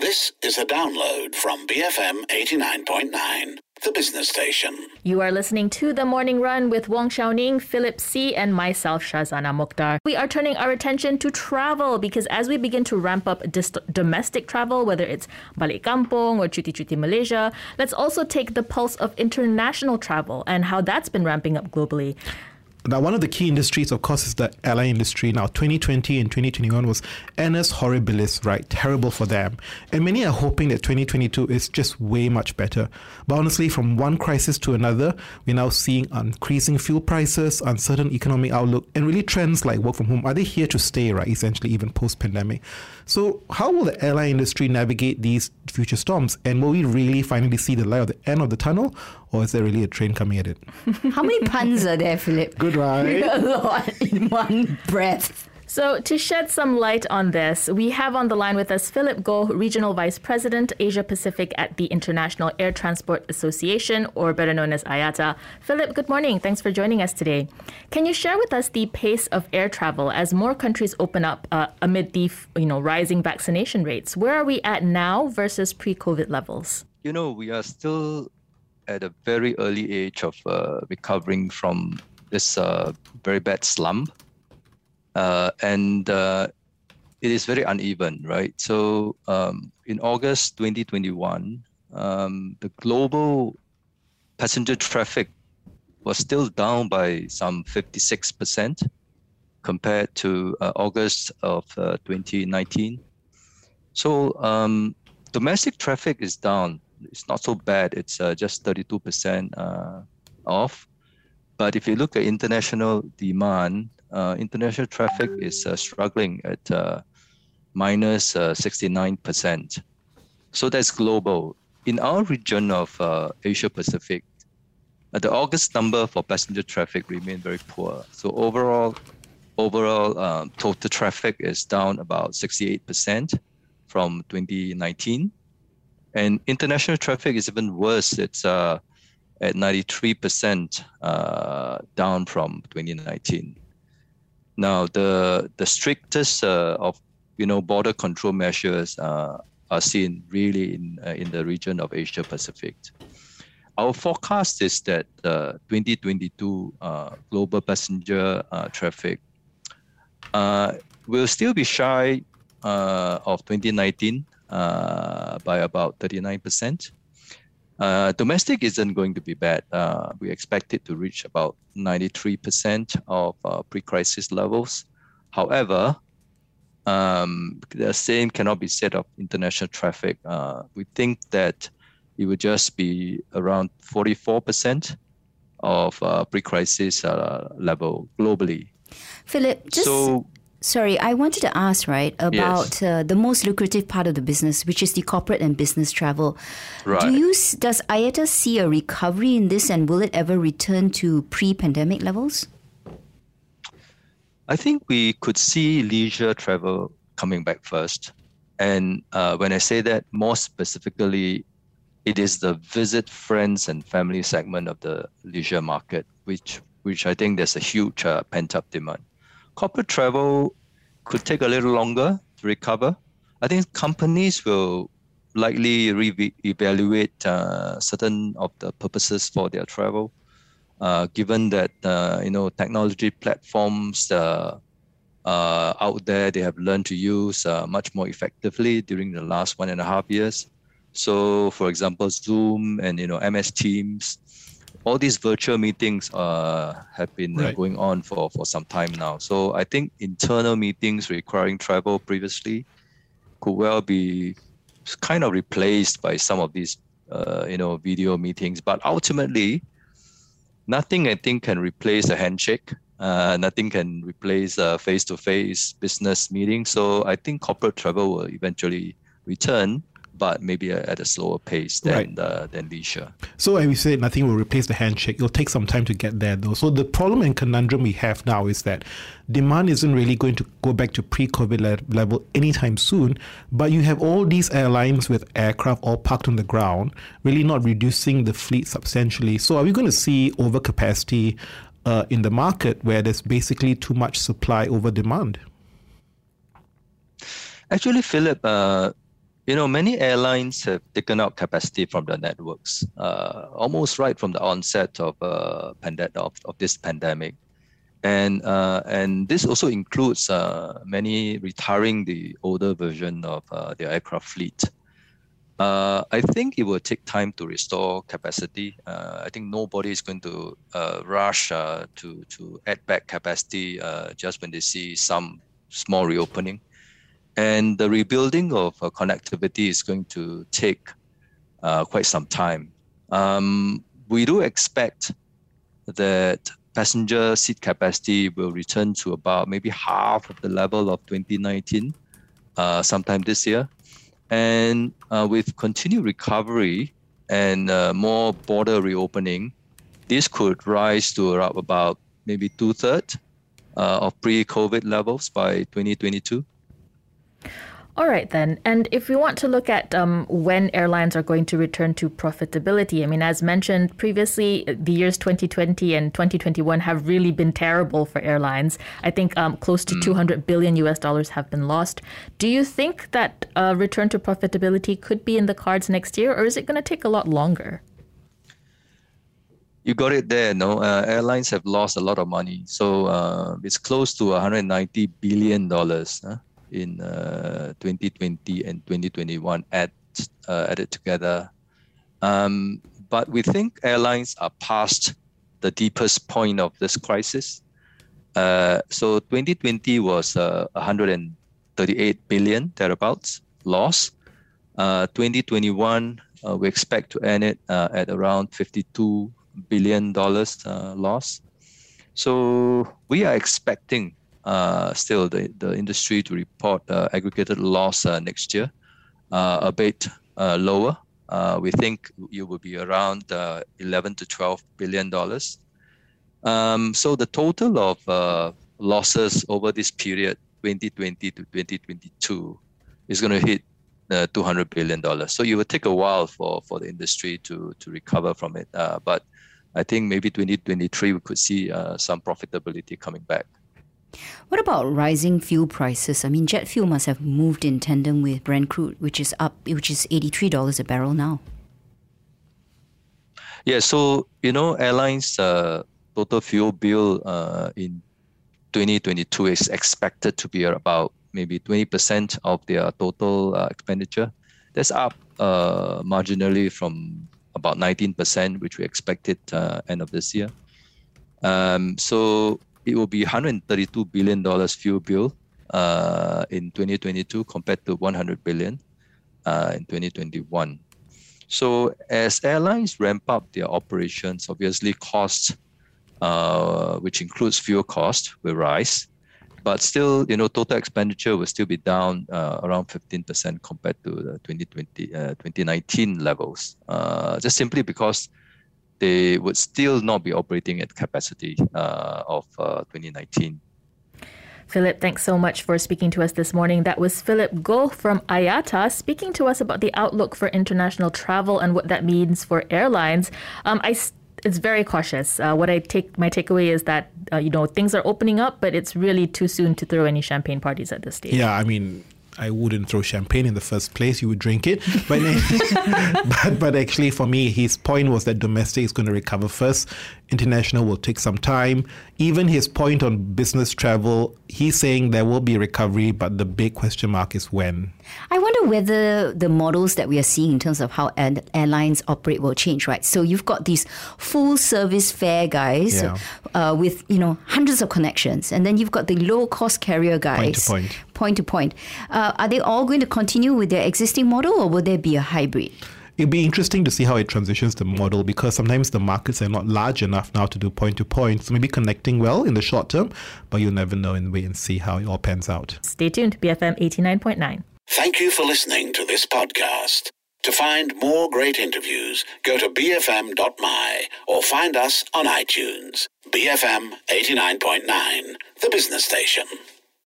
This is a download from BFM 89.9, the business station. You are listening to The Morning Run with Wong Xiaoning, Philip C. and myself, Shazana Mokhtar. We are turning our attention to travel because as we begin to ramp up domestic travel, whether it's balik kampung or cuti-cuti Malaysia, let's also take the pulse of international travel and how that's been ramping up globally. Now, one of the key industries, of course, is the airline industry. Now, 2020 and 2021 was annus horribilis, right? Terrible for them. And many are hoping that 2022 is just way much better. But honestly, from one crisis to another, we're now seeing increasing fuel prices, uncertain economic outlook, and really trends like work from home. Are they here to stay, right? Essentially, even post-pandemic. So how will the airline industry navigate these future storms? And will we really finally see the light at the end of the tunnel? Or is there really a train coming at it? How many puns are there, Philip? Good, right? A lot in one breath. So to shed some light on this, we have on the line with us Philip Goh, Regional Vice President, Asia Pacific at the International Air Transport Association, or better known as IATA. Philip, good morning. Thanks for joining us today. Can you share with us the pace of air travel as more countries open up amid the rising vaccination rates? Where are we at now versus pre-COVID levels? We are still at a very early age of recovering from this very bad slump. And it is very uneven, right? So in August 2021, the global passenger traffic was still down by some 56% compared to August of 2019. So domestic traffic is down. It's not so bad. It's just 32% off. But if you look at international demand, international traffic is struggling at minus 69%. So that's global. In our region of Asia Pacific, the August number for passenger traffic remained very poor. So overall total traffic is down about 68% from 2019. And international traffic is even worse. It's at 93% down from 2019. Now, the strictest of border control measures are seen really in the region of Asia Pacific. Our forecast is that 2022 global passenger traffic will still be shy of 2019 by about 39%. Domestic isn't going to be bad. We expect it to reach about 93% of pre-crisis levels. However, the same cannot be said of international traffic. We think that it would just be around 44% of pre-crisis level globally. Philip, Sorry, I wanted to ask, about the most lucrative part of the business, which is the corporate and business travel. Right. Does IATA see a recovery in this, and will it ever return to pre-pandemic levels? I think we could see leisure travel coming back first. And when I say that, more specifically, it is the visit friends and family segment of the leisure market, which I think there's a huge pent-up demand. Corporate travel could take a little longer to recover. I think companies will likely reevaluate certain of the purposes for their travel, given that technology platforms out there they have learned to use much more effectively during the last 1.5 years. So, for example, Zoom and MS Teams. All these virtual meetings have been going on for some time now. So I think internal meetings requiring travel previously could well be kind of replaced by some of these, video meetings. But ultimately, nothing I think can replace a handshake. Nothing can replace a face-to-face business meeting. So I think corporate travel will eventually return, but maybe at a slower pace than leisure. So as we said, nothing will replace the handshake. It'll take some time to get there, though. So the problem and conundrum we have now is that demand isn't really going to go back to pre-COVID level anytime soon, but you have all these airlines with aircraft all parked on the ground, really not reducing the fleet substantially. So are we going to see overcapacity in the market where there's basically too much supply over demand? Actually, Philip, Many airlines have taken out capacity from their networks, almost right from the onset of this pandemic. And this also includes many retiring the older version of their aircraft fleet. I think it will take time to restore capacity. I think nobody is going to rush to add back capacity just when they see some small reopening. And the rebuilding of connectivity is going to take quite some time. We do expect that passenger seat capacity will return to about maybe half of the level of 2019 sometime this year. And with continued recovery and more border reopening, this could rise to about maybe 2/3 of pre-COVID levels by 2022. All right, then. And if we want to look at when airlines are going to return to profitability, I mean, as mentioned previously, the years 2020 and 2021 have really been terrible for airlines. I think close to $200 billion have been lost. Do you think that a return to profitability could be in the cards next year, or is it going to take a lot longer? You got it there, no? Airlines have lost a lot of money. So it's close to $190 billion. In 2020 and 2021 added together. But we think airlines are past the deepest point of this crisis. So 2020 was 138 billion, thereabouts, loss. 2021, we expect to end it at around $52 billion loss. So we are expecting still the industry to report aggregated loss next year, a bit lower. We think it will be around $11 to $12 billion. So the total of losses over this period, 2020 to 2022, is going to hit $200 billion. So it will take a while for the industry to recover from it. But I think maybe 2023 we could see some profitability coming back. What about rising fuel prices? I mean, jet fuel must have moved in tandem with Brent crude, which is $83 a barrel now. Yeah, so, airlines' total fuel bill in 2022 is expected to be about maybe 20% of their total expenditure. That's up marginally from about 19%, which we expected end of this year. So it will be $132 billion fuel bill in 2022 compared to $100 billion in 2021. So as airlines ramp up their operations, obviously costs, which includes fuel cost, will rise. But still, total expenditure will still be down around 15% compared to the 2019 levels, just simply because they would still not be operating at capacity of 2019. Philip, thanks so much for speaking to us this morning. That was Philip Goh from IATA speaking to us about the outlook for international travel and what that means for airlines. It's very cautious. My takeaway is that things are opening up, but it's really too soon to throw any champagne parties at this stage. Yeah, I mean, I wouldn't throw champagne in the first place. You would drink it. But, but actually, for me, his point was that domestic is going to recover first. International will take some time. Even his point on business travel, he's saying there will be recovery, but the big question mark is when. I wonder whether the models that we are seeing in terms of how airlines operate will change, right? So you've got these full service fare guys with, hundreds of connections. And then you've got the low cost carrier guys. Point to point. Are they all going to continue with their existing model, or will there be a hybrid? It'll be interesting to see how it transitions the model, because sometimes the markets are not large enough now to do point-to-point. So maybe connecting well in the short term, but you'll never know, and wait and see how it all pans out. Stay tuned, BFM 89.9. Thank you for listening to this podcast. To find more great interviews, go to bfm.my or find us on iTunes. BFM 89.9, the business station.